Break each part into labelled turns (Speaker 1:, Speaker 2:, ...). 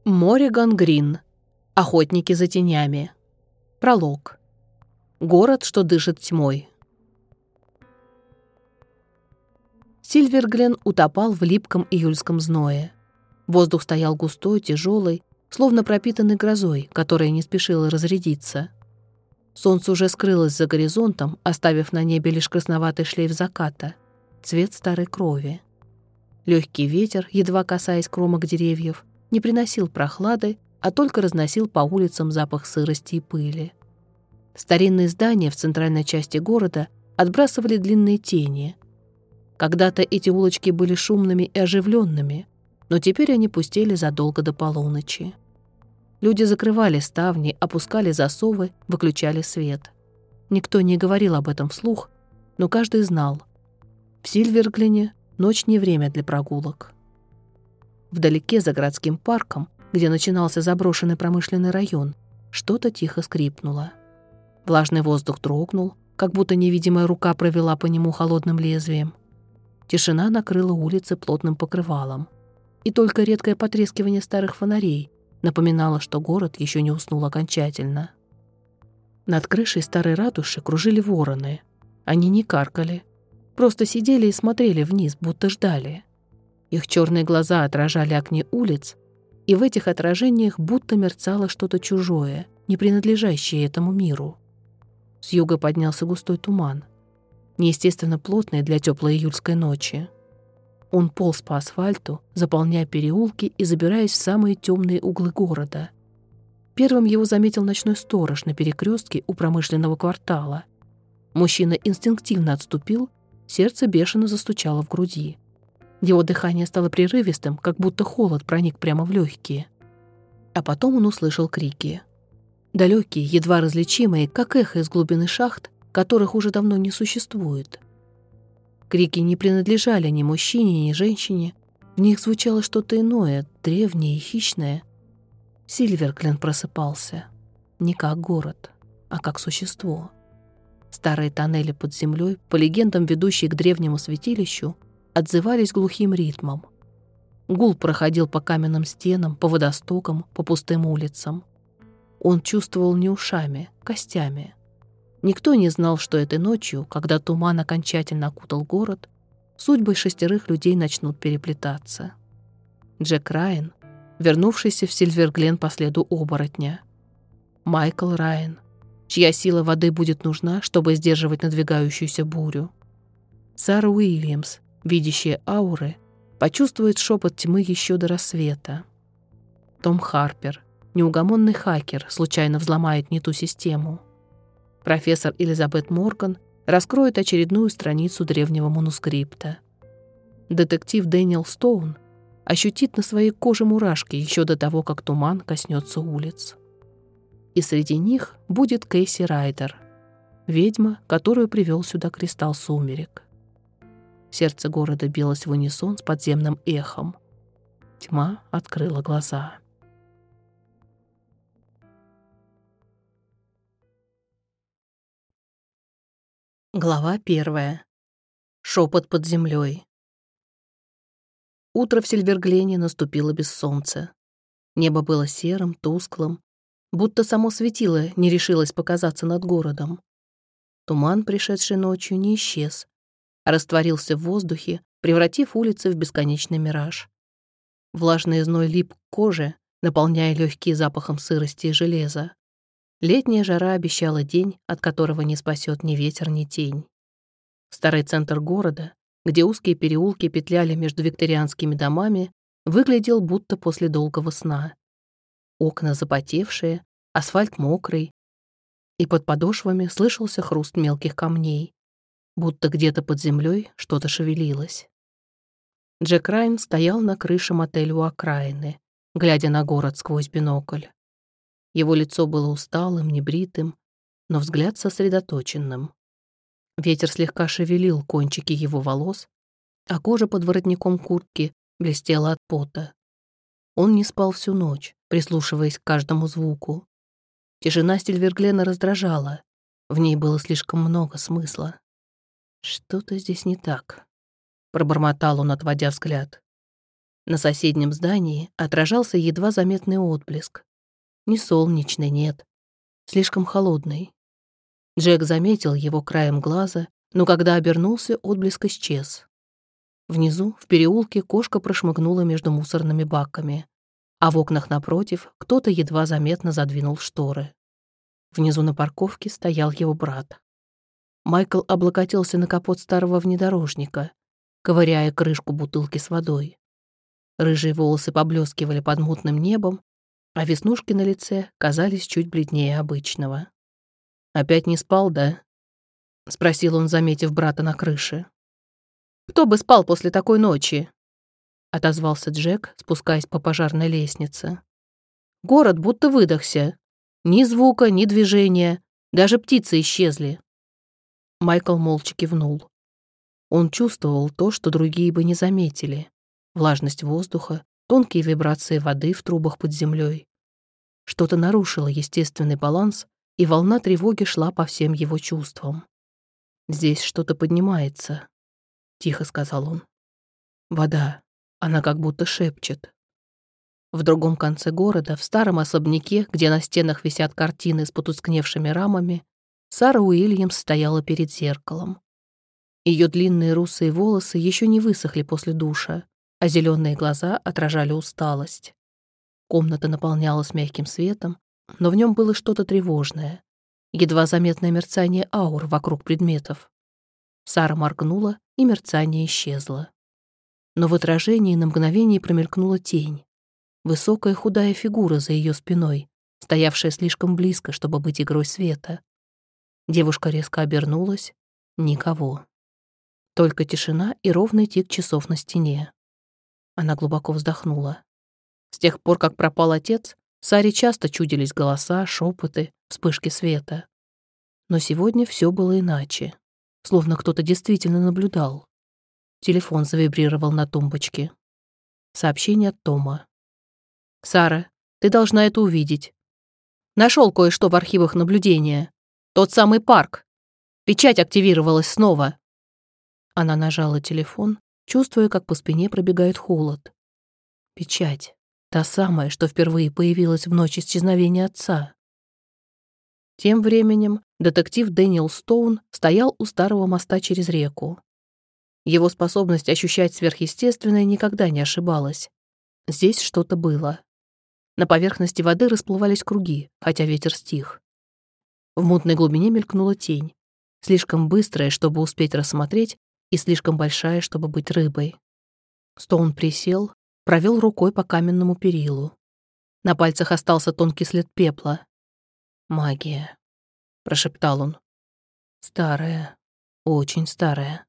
Speaker 1: Мориган Грин. Охотники за тенями. Пролог. Город, что дышит тьмой. Сильвер-Глен утопал в липком июльском зное. Воздух стоял густой, тяжелый, словно пропитанный грозой, которая не спешила разрядиться. Солнце уже скрылось за горизонтом, оставив на небе лишь красноватый шлейф заката, цвет старой крови. Легкий ветер, едва касаясь кромок деревьев, не приносил прохлады, а только разносил по улицам запах сырости и пыли. Старинные здания в центральной части города отбрасывали длинные тени. Когда-то эти улочки были шумными и оживленными, но теперь они пустели задолго до полуночи. Люди закрывали ставни, опускали засовы, выключали свет. Никто не говорил об этом вслух, но каждый знал. В Сильвер-Глене ночь не время для прогулок. Вдалеке, за городским парком, где начинался заброшенный промышленный район, что-то тихо скрипнуло. Влажный воздух дрогнул, как будто невидимая рука провела по нему холодным лезвием. Тишина накрыла улицы плотным покрывалом, и только редкое потрескивание старых фонарей напоминало, что город еще не уснул окончательно. Над крышей старой ратуши кружили вороны. Они не каркали, просто сидели и смотрели вниз, будто ждали. Их черные глаза отражали огни улиц, и в этих отражениях будто мерцало что-то чужое, не принадлежащее этому миру. С юга поднялся густой туман, неестественно плотный для теплой июльской ночи. Он полз по асфальту, заполняя переулки и забираясь в самые темные углы города. Первым его заметил ночной сторож на перекрестке у промышленного квартала. Мужчина инстинктивно отступил, сердце бешено застучало в груди. Его дыхание стало прерывистым, как будто холод проник прямо в легкие. А потом он услышал крики. Далекие, едва различимые, как эхо из глубины шахт, которых уже давно не существует. Крики не принадлежали ни мужчине, ни женщине. В них звучало что-то иное, древнее и хищное. Сильвер-Глен просыпался. Не как город, а как существо. Старые тоннели под землей, по легендам ведущие к древнему святилищу, отзывались глухим ритмом. Гул проходил по каменным стенам, по водостокам, по пустым улицам. Он чувствовал не ушами, костями. Никто не знал, что этой ночью, когда туман окончательно окутал город, судьбы 6 людей начнут переплетаться. Джек Райан, вернувшийся в Сильвер-Глен по следу оборотня. Майкл Райан, чья сила воды будет нужна, чтобы сдерживать надвигающуюся бурю. Сара Уильямс, видящая ауры, почувствует шепот тьмы еще до рассвета. Том Харпер, неугомонный хакер, случайно взломает не ту систему. Профессор Элизабет Морган раскроет очередную страницу древнего манускрипта. Детектив Дэниел Стоун ощутит на своей коже мурашки еще до того, как туман коснется улиц. И среди них будет Кейси Райдер, ведьма, которую привел сюда кристалл сумерек. Сердце города билось в унисон с подземным эхом. Тьма открыла глаза. Глава 1. Шепот под землей. Утро в Сильвер-Глене наступило без солнца. Небо было серым, тусклым, будто само светило не решилось показаться над городом. Туман, пришедший ночью, не исчез, а растворился в воздухе, превратив улицы в бесконечный мираж. Влажный зной лип к коже, наполняя легкие запахом сырости и железа. Летняя жара обещала день, от которого не спасет ни ветер, ни тень. Старый центр города, где узкие переулки петляли между викторианскими домами, выглядел будто после долгого сна. Окна запотевшие, асфальт мокрый, и под подошвами слышался хруст мелких камней, будто где-то под землей что-то шевелилось. Джек Райан стоял на крыше мотеля у окраины, глядя на город сквозь бинокль. Его лицо было усталым, небритым, но взгляд сосредоточенным. Ветер слегка шевелил кончики его волос, а кожа под воротником куртки блестела от пота. Он не спал всю ночь, прислушиваясь к каждому звуку. Тишина Сильвер-Глена раздражала, в ней было слишком много смысла. «Что-то здесь не так», — пробормотал он, отводя взгляд. На соседнем здании отражался едва заметный отблеск. Не солнечный, нет, слишком холодный. Джек заметил его краем глаза, но когда обернулся, отблеск исчез. Внизу, в переулке, кошка прошмыгнула между мусорными баками, а в окнах напротив кто-то едва заметно задвинул шторы. Внизу на парковке стоял его брат. Майкл облокотился на капот старого внедорожника, ковыряя крышку бутылки с водой. Рыжие волосы поблескивали под мутным небом, а веснушки на лице казались чуть бледнее обычного. «Опять не спал, да?» — спросил он, заметив брата на крыше. «Кто бы спал после такой ночи?» — отозвался Джек, спускаясь по пожарной лестнице. «Город будто выдохся. Ни звука, ни движения, даже птицы исчезли». Майкл молча кивнул. Он чувствовал то, что другие бы не заметили. Влажность воздуха, тонкие вибрации воды в трубах под землей. Что-то нарушило естественный баланс, и волна тревоги шла по всем его чувствам. «Здесь что-то поднимается», — тихо сказал он. «Вода. Она как будто шепчет». В другом конце города, в старом особняке, где на стенах висят картины с потускневшими рамами, Сара Уильямс стояла перед зеркалом. Ее длинные русые волосы еще не высохли после душа, а зеленые глаза отражали усталость. Комната наполнялась мягким светом, но в нем было что-то тревожное, едва заметное мерцание аур вокруг предметов. Сара моргнула, и мерцание исчезло. Но в отражении на мгновение промелькнула тень. Высокая худая фигура за ее спиной, стоявшая слишком близко, чтобы быть игрой света. Девушка резко обернулась. Никого. Только тишина и ровный тик часов на стене. Она глубоко вздохнула. С тех пор, как пропал отец, Саре часто чудились голоса, шепоты, вспышки света. Но сегодня все было иначе. Словно кто-то действительно наблюдал. Телефон завибрировал на тумбочке. Сообщение от Тома. «Сара, ты должна это увидеть. Нашел кое-что в архивах наблюдения. Тот самый парк. Печать активировалась снова». Она нажала телефон, чувствуя, как по спине пробегает холод. Печать. Та самая, что впервые появилась в ночь исчезновения отца. Тем временем детектив Дэниел Стоун стоял у старого моста через реку. Его способность ощущать сверхъестественное никогда не ошибалась. Здесь что-то было. На поверхности воды расплывались круги, хотя ветер стих. В мутной глубине мелькнула тень, слишком быстрая, чтобы успеть рассмотреть, и слишком большая, чтобы быть рыбой. Стоун присел, провел рукой по каменному перилу. На пальцах остался тонкий след пепла. «Магия», — прошептал он. «Старая, очень старая».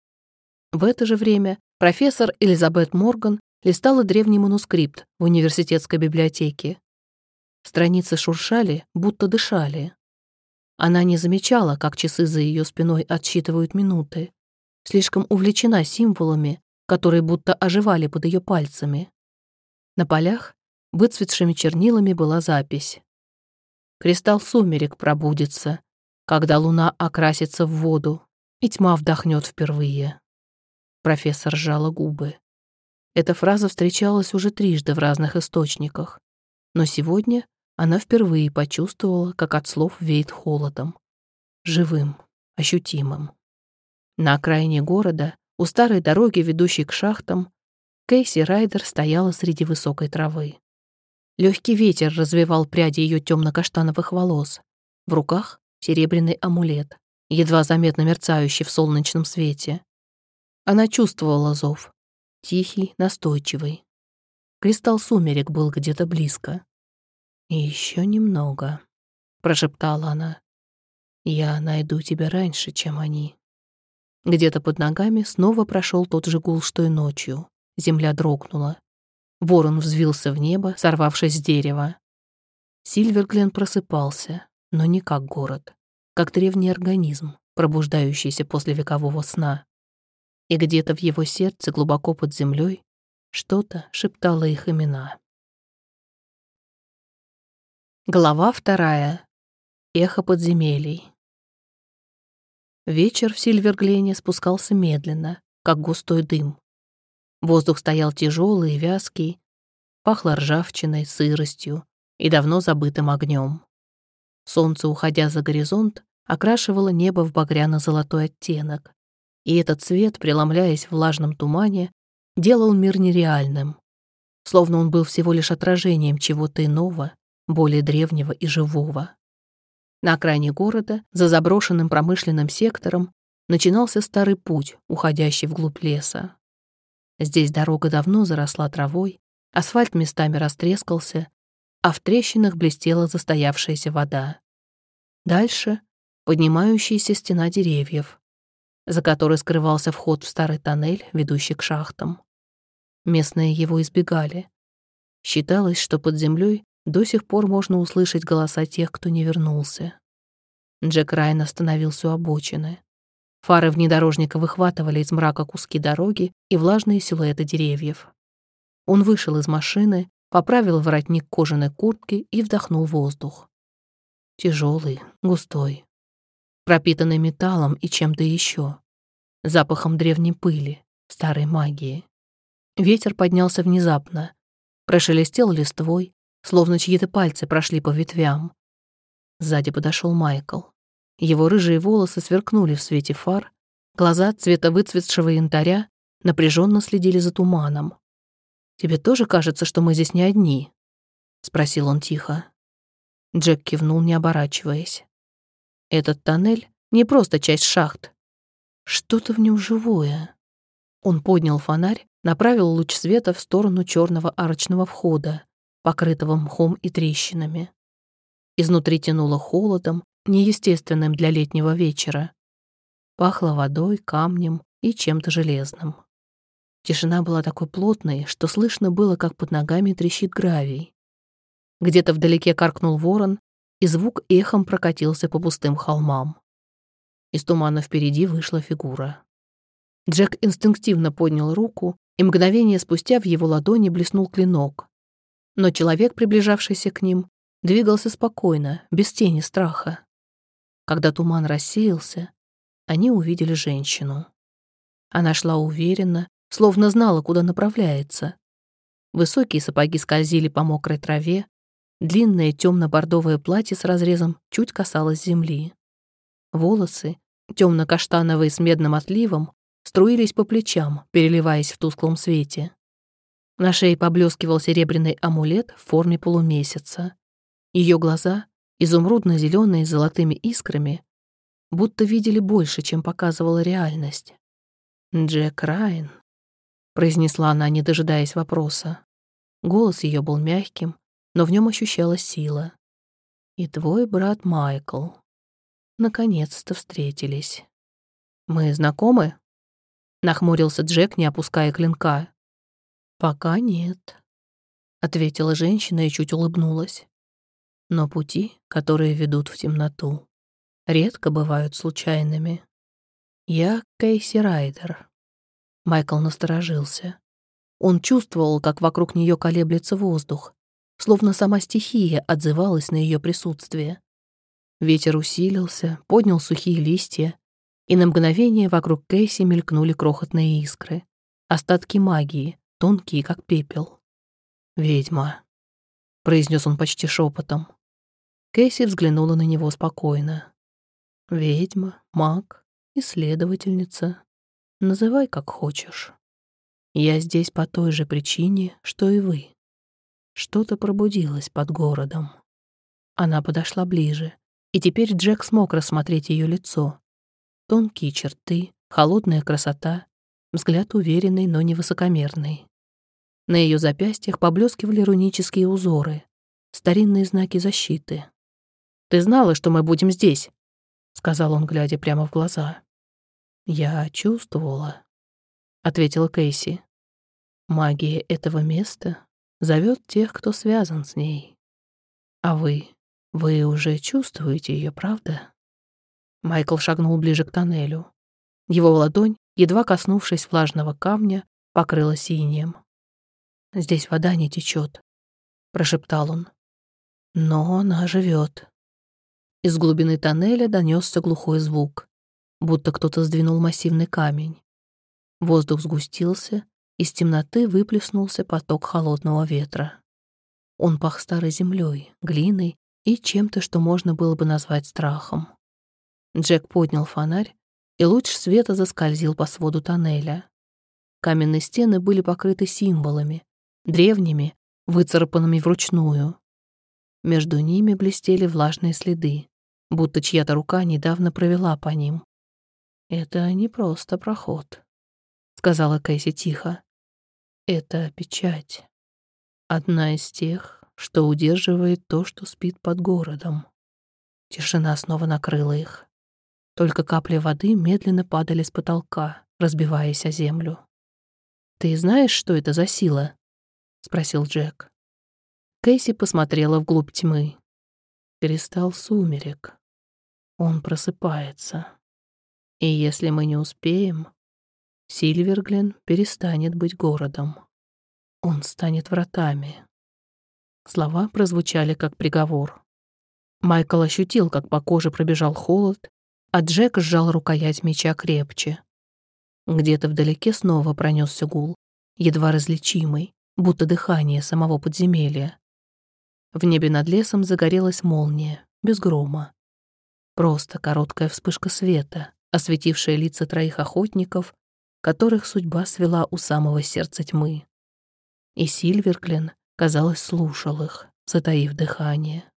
Speaker 1: В это же время профессор Элизабет Морган листала древний манускрипт в университетской библиотеке. Страницы шуршали, будто дышали. Она не замечала, как часы за ее спиной отсчитывают минуты. Слишком увлечена символами, которые будто оживали под ее пальцами. На полях выцветшими чернилами была запись. «Кристалл сумерек пробудится, когда луна окрасится в воду, и тьма вдохнет впервые». Профессор сжала губы. Эта фраза встречалась уже трижды в разных источниках, но сегодня она впервые почувствовала, как от слов веет холодом. Живым, ощутимым. На окраине города, у старой дороги, ведущей к шахтам, Кейси Райдер стояла среди высокой травы. Легкий ветер развевал пряди ее темно-каштановых волос. В руках серебряный амулет, едва заметно мерцающий в солнечном свете. Она чувствовала зов. Тихий, настойчивый. Кристалл сумерек был где-то близко. «И еще немного», — прошептала она. «Я найду тебя раньше, чем они». Где-то под ногами снова прошел тот же гул, что и ночью. Земля дрогнула. Ворон взвился в небо, сорвавшись с дерева. Сильвергленд просыпался, но не как город, как древний организм, пробуждающийся после векового сна. И где-то в его сердце, глубоко под землей, что-то шептало их имена. Глава 2. Эхо подземелий. Вечер в Сильверглене спускался медленно, как густой дым. Воздух стоял тяжелый и вязкий, пахло ржавчиной, сыростью и давно забытым огнем. Солнце, уходя за горизонт, окрашивало небо в багряно-золотой оттенок, и этот цвет, преломляясь в влажном тумане, делал мир нереальным, словно он был всего лишь отражением чего-то иного, более древнего и живого. На окраине города, за заброшенным промышленным сектором, начинался старый путь, уходящий вглубь леса. Здесь дорога давно заросла травой, асфальт местами растрескался, а в трещинах блестела застоявшаяся вода. Дальше — поднимающаяся стена деревьев, за которой скрывался вход в старый тоннель, ведущий к шахтам. Местные его избегали. Считалось, что под землей до сих пор можно услышать голоса тех, кто не вернулся. Джек Райан остановился у обочины. Фары внедорожника выхватывали из мрака куски дороги и влажные силуэты деревьев. Он вышел из машины, поправил воротник кожаной куртки и вдохнул воздух. Тяжелый, густой, пропитанный металлом и чем-то еще, запахом древней пыли, старой магии. Ветер поднялся внезапно, прошелестел листвой, словно чьи-то пальцы прошли по ветвям. Сзади подошел Майкл. Его рыжие волосы сверкнули в свете фар, глаза цвета выцветшего янтаря напряженно следили за туманом. «Тебе тоже кажется, что мы здесь не одни?» — спросил он тихо. Джек кивнул, не оборачиваясь. «Этот тоннель — не просто часть шахт. Что-то в нем живое». Он поднял фонарь, направил луч света в сторону черного арочного входа, покрытого мхом и трещинами. Изнутри тянуло холодом, неестественным для летнего вечера. Пахло водой, камнем и чем-то железным. Тишина была такой плотной, что слышно было, как под ногами трещит гравий. Где-то вдалеке каркнул ворон, и звук эхом прокатился по пустым холмам. Из тумана впереди вышла фигура. Джек инстинктивно поднял руку, и мгновение спустя в его ладони блеснул клинок. Но человек, приближавшийся к ним, двигался спокойно, без тени страха. Когда туман рассеялся, они увидели женщину. Она шла уверенно, словно знала, куда направляется. Высокие сапоги скользили по мокрой траве, длинное темно-бордовое платье с разрезом чуть касалось земли. Волосы, темно-каштановые с медным отливом, струились по плечам, переливаясь в тусклом свете. На шее поблескивал серебряный амулет в форме полумесяца. Ее глаза, изумрудно-зеленые с золотыми искрами, будто видели больше, чем показывала реальность. «Джек Райан», — произнесла она, не дожидаясь вопроса. Голос ее был мягким, но в нем ощущалась сила. «И твой брат Майкл. Наконец-то встретились. Мы знакомы?» — нахмурился Джек, не опуская клинка. «Пока нет», — ответила женщина и чуть улыбнулась. «Но пути, которые ведут в темноту, редко бывают случайными. Я Кейси Райдер». Майкл насторожился. Он чувствовал, как вокруг нее колеблется воздух, словно сама стихия отзывалась на ее присутствие. Ветер усилился, поднял сухие листья, и на мгновение вокруг Кейси мелькнули крохотные искры, остатки магии, тонкие, как пепел. «Ведьма», — произнес он почти шепотом. Кейси взглянула на него спокойно. «Ведьма, маг, исследовательница. Называй, как хочешь. Я здесь по той же причине, что и вы. Что-то пробудилось под городом». Она подошла ближе, и теперь Джек смог рассмотреть ее лицо. Тонкие черты, холодная красота, взгляд уверенный, но не высокомерный. На ее запястьях поблескивали рунические узоры, старинные знаки защиты. «Ты знала, что мы будем здесь?» — сказал он, глядя прямо в глаза. «Я чувствовала», — ответила Кейси. «Магия этого места зовет тех, кто связан с ней. А вы уже чувствуете ее, правда?» Майкл шагнул ближе к тоннелю. Его ладонь, едва коснувшись влажного камня, покрыла синим. «Здесь вода не течет», — прошептал он. «Но она живет». Из глубины тоннеля донесся глухой звук, будто кто-то сдвинул массивный камень. Воздух сгустился, Из темноты выплеснулся поток холодного ветра. Он пах старой землей, глиной и чем-то, что можно было бы назвать страхом. Джек поднял фонарь, и луч света заскользил по своду тоннеля. Каменные стены были покрыты символами, древними, выцарапанными вручную. Между ними блестели влажные следы, будто чья-то рука недавно провела по ним. «Это не просто проход», — сказала Кэсси тихо. «Это печать. Одна из тех, что удерживает то, что спит под городом». Тишина снова накрыла их. Только капли воды медленно падали с потолка, разбиваясь о землю. «Ты знаешь, что это за сила?» — спросил Джек. Кэсси посмотрела вглубь тьмы. Кристалл сумерек. Он просыпается. И если мы не успеем, Сильверглен перестанет быть городом. Он станет вратами. Слова прозвучали как приговор. Майкл ощутил, как по коже пробежал холод, а Джек сжал рукоять меча крепче. Где-то вдалеке снова пронесся гул, едва различимый, будто дыхание самого подземелья. В небе над лесом загорелась молния, без грома. Просто короткая вспышка света, осветившая лица троих охотников, которых судьба свела у самого сердца тьмы. И Сильверглен, казалось, слушал их, затаив дыхание.